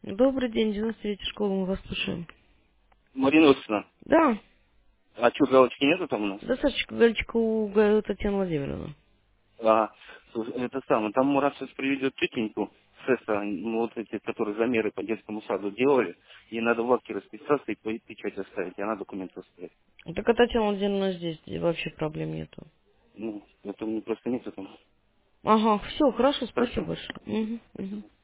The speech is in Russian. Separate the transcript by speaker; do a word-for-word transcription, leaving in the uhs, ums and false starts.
Speaker 1: Добрый день, девяносто третья школа, мы вас слушаем.
Speaker 2: Марина Иосифовна,
Speaker 1: Да,
Speaker 2: а что, галочки нету там у нас?
Speaker 1: достаточно галечка у Га- Татьяны Владимировны.
Speaker 2: А, слушай, это самое, там Мурат сейчас приведет тетеньку с ЭСА, ну, вот эти, которые замеры по детскому саду делали, ей надо в лавке расписаться и по- печать оставить, и она документы оставит.
Speaker 1: Так а Татьяна Владимировна здесь, вообще проблем нету.
Speaker 2: Ну, это у меня просто нет этого.
Speaker 1: Ага, все, хорошо, спасибо
Speaker 2: Хорошо.
Speaker 1: большое. Мгм, мгм.